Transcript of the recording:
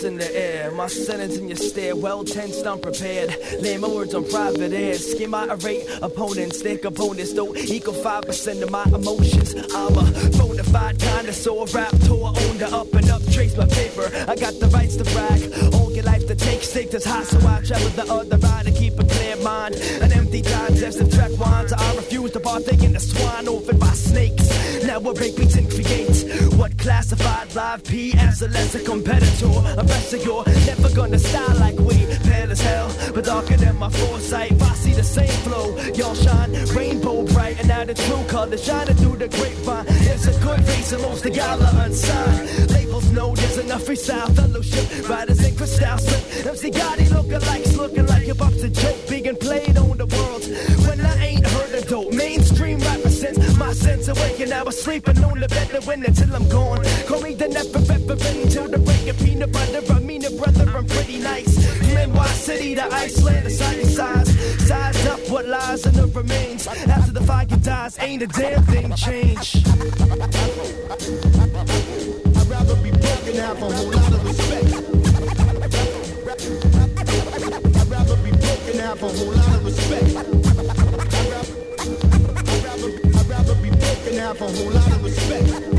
thoughts in the air, my sentence in your stare, well tensed, unprepared. Lay my words on private air, scheme I irate opponents, think opponents don't equal 5% of my emotions. I'm a bona fide connoisseur, rap tour owner, up and up, trace my paper. I got the rights to brag, all your life to take stake that's hot, so I travel the other ride to keep a clear mind. An empty digest of track winds, I refuse to partake in the swine orphaned by snakes. Now we're beats and create what classified live P as a lesser competitor. A rest of you're never gonna style like we, pale as hell, but darker than my foresight. I see the same flow, y'all shine rainbow bright, and now the true colors shining through the grapevine. It's a good reason most the gala unsigned. Labels know there's enough freestyle fellowship, riders in crystal slip. MC Gotti lookalikes looking like you're about to joke, being played on the world when I ain't heard a dope. Mainstream rapper since my sense awakened, now I'm sleeping on the bed to win until I'm gone. Call me the never reverend till the break of peanut butter. I mean it, brother, I'm pretty nice. NY City to Iceland, the sunny size. Size up what lies in the remains. After the fire dies, ain't a damn thing changed. I'd rather be broken, have a whole lot of respect. I'd rather be broken, have a whole lot of respect. I'd rather be broken, have a whole lot of respect.